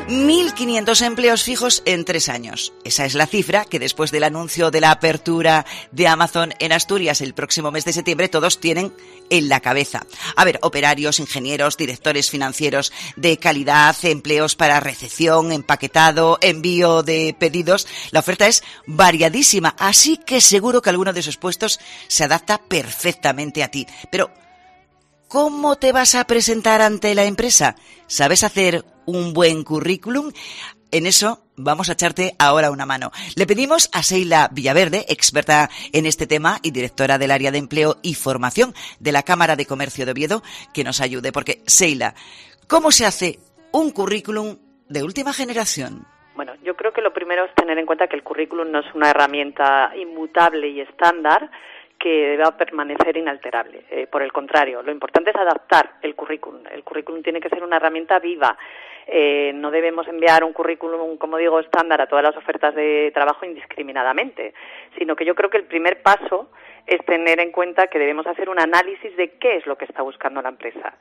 1.500 empleos fijos en 3 años. Esa es la cifra que después del anuncio de la apertura de Amazon en Asturias el próximo mes de septiembre todos tienen en la cabeza. A ver, operarios, ingenieros, directores financieros de calidad, empleos para recepción, empaquetado, envío de pedidos. La oferta es variadísima, así que seguro que alguno de esos puestos se adapta perfectamente a ti. Pero ¿cómo te vas a presentar ante la empresa? ¿Sabes hacer un buen currículum? En eso vamos a echarte ahora una mano. Le pedimos a Seila Villaverde, experta en este tema y directora del área de empleo y formación de la Cámara de Comercio de Oviedo, que nos ayude. Porque, Seila, ¿cómo se hace un currículum de última generación? Bueno, yo creo que lo primero es tener en cuenta que el currículum no es una herramienta inmutable y estándar que deba permanecer inalterable. Por el contrario, lo importante es adaptar el currículum. El currículum tiene que ser una herramienta viva. No debemos enviar un currículum, como digo, estándar a todas las ofertas de trabajo indiscriminadamente, sino que yo creo que el primer paso es tener en cuenta que debemos hacer un análisis de qué es lo que está buscando la empresa,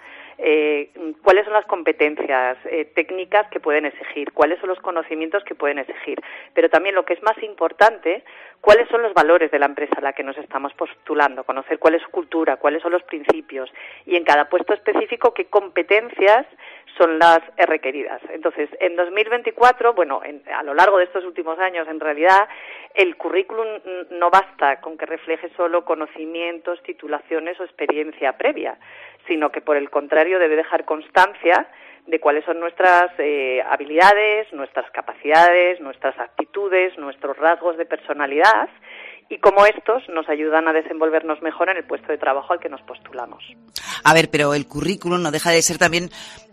cuáles son las competencias técnicas que pueden exigir, cuáles son los conocimientos que pueden exigir, pero también lo que es más importante, cuáles son los valores de la empresa a la que nos estamos postulando, conocer cuál es su cultura, cuáles son los principios y en cada puesto específico qué competencias son las requeridas. Entonces, en 2024, a lo largo de estos últimos años, en realidad, el currículum no basta con que refleje solo conocimientos, titulaciones o experiencia previa, sino que, por el contrario, debe dejar constancia de cuáles son nuestras habilidades, nuestras capacidades, nuestras actitudes, nuestros rasgos de personalidad y cómo estos nos ayudan a desenvolvernos mejor en el puesto de trabajo al que nos postulamos. A ver, pero el currículum no deja de ser también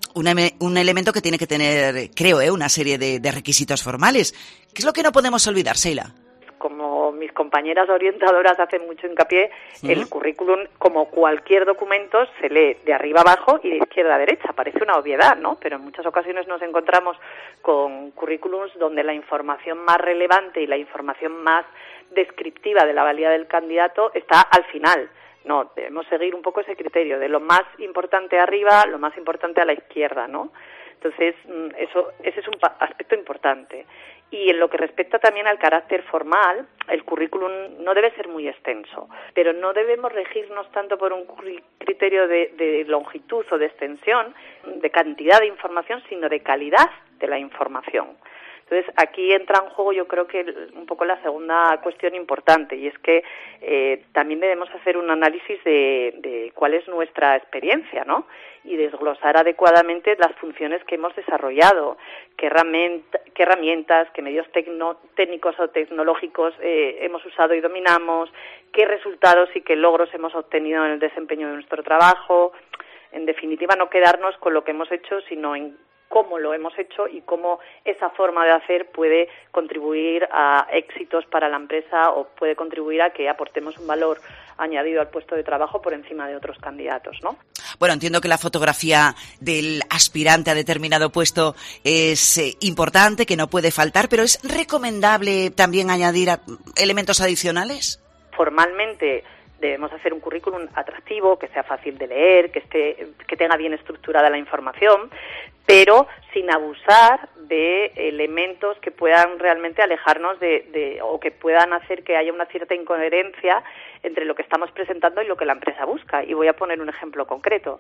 un elemento que tiene que tener, creo, una serie de requisitos formales. ¿Qué es lo que no podemos olvidar, Seila? Como mis compañeras orientadoras hacen mucho hincapié, el currículum, como cualquier documento, se lee de arriba abajo y de izquierda a derecha. Parece una obviedad, ¿no? Pero en muchas ocasiones nos encontramos con currículums donde la información más relevante y la información más descriptiva de la valía del candidato está al final. No, debemos seguir un poco ese criterio de lo más importante arriba, lo más importante a la izquierda, ¿no? Entonces, ese es un aspecto importante. Y en lo que respecta también al carácter formal, el currículum no debe ser muy extenso, pero no debemos regirnos tanto por un criterio de longitud o de extensión, de cantidad de información, sino de calidad de la información. Entonces, aquí entra en juego, yo creo que un poco la segunda cuestión importante, y es que también debemos hacer un análisis de cuál es nuestra experiencia, ¿no? Y desglosar adecuadamente las funciones que hemos desarrollado, qué herramientas, qué medios técnicos o tecnológicos hemos usado y dominamos, qué resultados y qué logros hemos obtenido en el desempeño de nuestro trabajo. En definitiva, no quedarnos con lo que hemos hecho, sino en cómo lo hemos hecho y cómo esa forma de hacer puede contribuir a éxitos para la empresa o puede contribuir a que aportemos un valor añadido al puesto de trabajo por encima de otros candidatos, ¿no? Bueno, entiendo que la fotografía del aspirante a determinado puesto es importante, que no puede faltar, pero ¿es recomendable también añadir elementos adicionales? Formalmente debemos hacer un currículum atractivo, que sea fácil de leer, que tenga bien estructurada la información, pero sin abusar de elementos que puedan realmente alejarnos o que puedan hacer que haya una cierta incoherencia entre lo que estamos presentando y lo que la empresa busca. Y voy a poner un ejemplo concreto.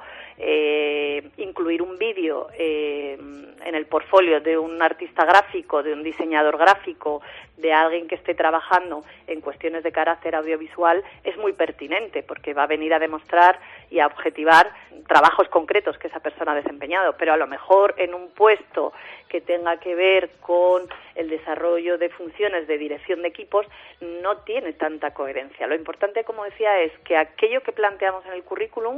Incluir un vídeo en el portfolio de un artista gráfico, de un diseñador gráfico, de alguien que esté trabajando en cuestiones de carácter audiovisual es muy pertinente, porque va a venir a demostrar y a objetivar trabajos concretos que esa persona ha desempeñado, pero a lo mejor en un puesto que tenga que ver con el desarrollo de funciones de dirección de equipos no tiene tanta coherencia. Lo importante, como decía, es que aquello que planteamos en el currículum,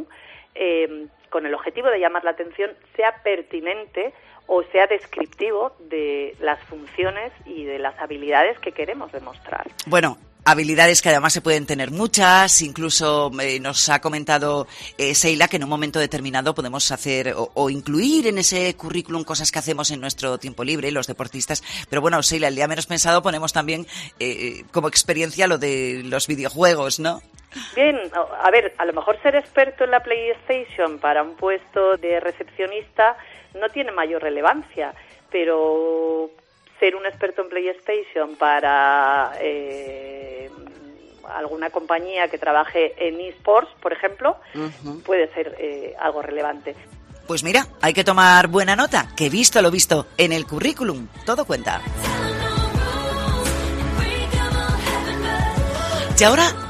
con el objetivo de llamar la atención, sea pertinente o sea descriptivo de las funciones y de las habilidades que queremos demostrar. Bueno, habilidades que además se pueden tener muchas, incluso nos ha comentado Seila que en un momento determinado podemos hacer o incluir en ese currículum cosas que hacemos en nuestro tiempo libre, los deportistas. Pero bueno, Seila, el día menos pensado ponemos también como experiencia lo de los videojuegos, ¿no? Bien, a ver, a lo mejor ser experto en la PlayStation para un puesto de recepcionista no tiene mayor relevancia, pero ser un experto en PlayStation para alguna compañía que trabaje en eSports, por ejemplo, puede ser algo relevante. Pues mira, hay que tomar buena nota, que visto lo visto en el currículum, todo cuenta. Y ahora